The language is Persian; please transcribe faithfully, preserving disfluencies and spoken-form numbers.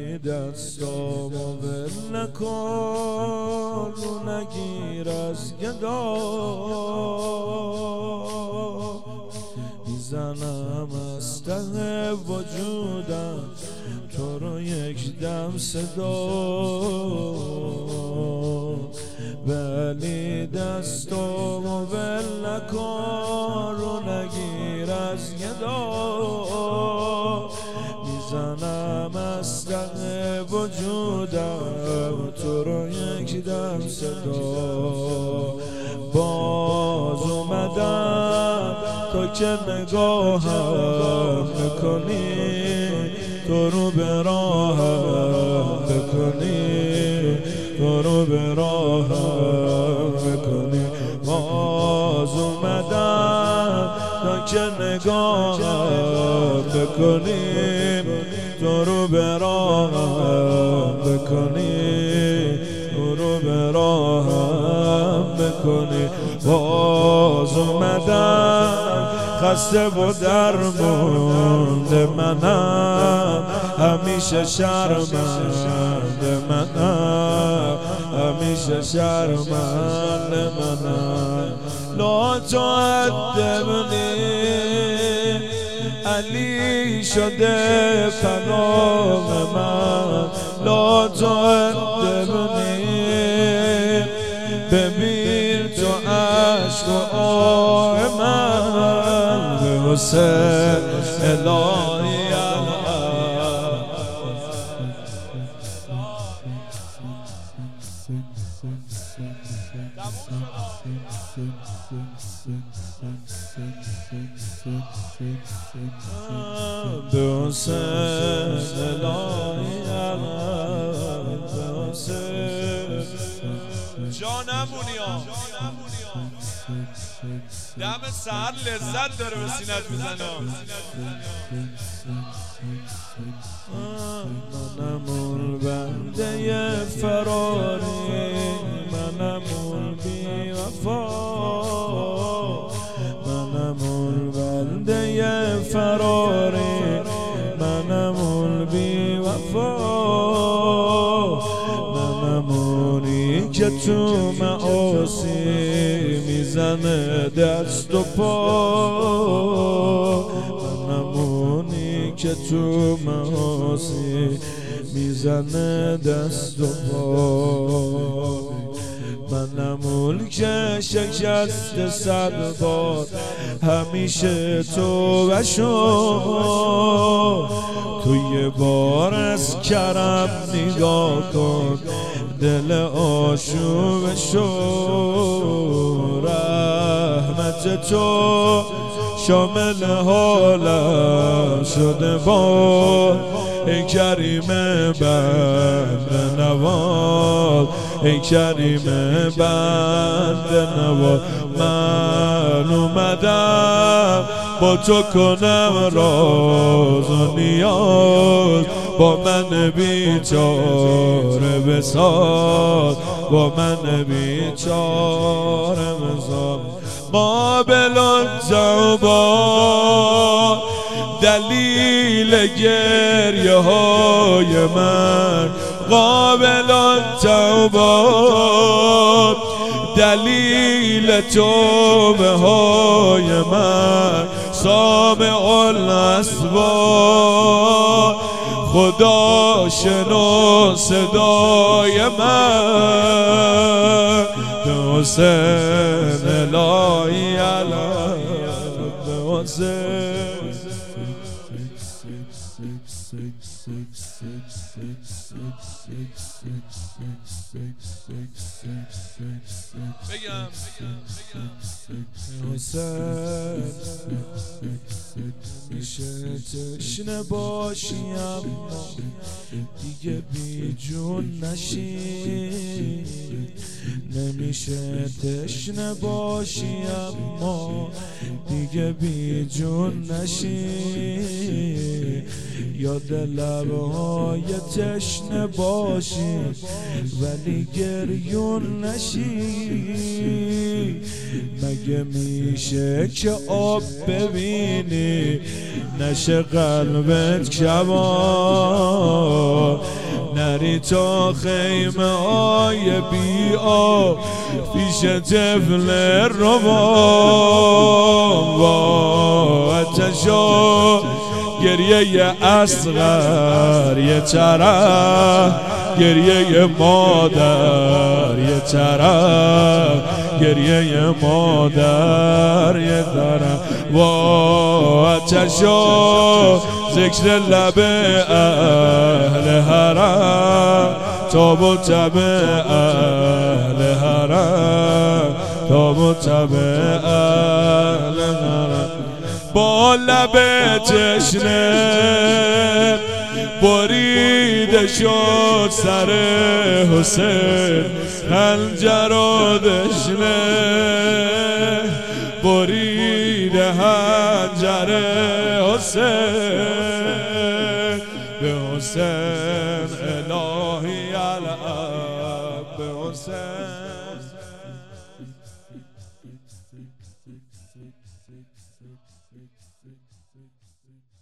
ولی دستامو ول نکن رو نگیر از گدا میزنم از ته وجودم تو رو یک دم صدا ولی دستامو ول نکن رو نگیر از گدا میزنم از ته وجودم تو رو یک دم صدا باز اومدم تا که نگاهم بکنی تو رو به راهم بکنی تو رو به راهم بکنی باز اومدم تا که نگاهم بکنی تو رو به راهم بکنی تو رو به راهم بکنی باز اومدم خسته و درمونده منم همیشه شرمنده منم همیشه شرمنده منم لا تعذبنی علی شده پناه من لا تعذبنی ببین تو عشق و آه من به حسین الهی به حسین الهی به حسین جانمونی ها دم سهر لذت داره به سینت میزنه منم اون بنده فراری منم اون بی وفا منم اون بنده فراری منم اون بی وفا منم اونی که تو معاصی میزنه دست و پا منم اونی که تو معاصی میزنه دست و پا منم اون که شکست صد بار همیشه تو و شو تو یه بار از کرم نگاه کن دل آشوب شو رحمت تو شامل حالم شده بار ای کریم بنده نواز ای کریم بنده نواز من اومدم با تو کنم راز و نیاز با من بیچاره بساز با من بیچاره بساز قابل التوبه دلیل گریه های من قابل التوبه دلیل توبه های من سامع الاسوات خدا شنو صدای من به حسین الهی علم به حسین بگم حسین میشه تشنه باشی اما دیگه بی جون نشی نمیشه تشنه باشی اما دیگه بی جون نشی یاد لبهای تشنه باشی ولی گریون نشی مگه میشه که آب ببینی نشه قلبت کباب بی تا خیمه های بی آب پیش طفل روان با آتشا گریه اصغر یه طرف، گریه مادر یه طرف، گریه مادر یه طرف. با آتشا ذکر لب اهل حرم، تاب و تب اهل حرم، تاب و تب اهل حرم. با لب تشنه بریده شد سر حسین، خنجر و دشنه بریده خنجر حسین. به حسین الهی الاب، به حسین.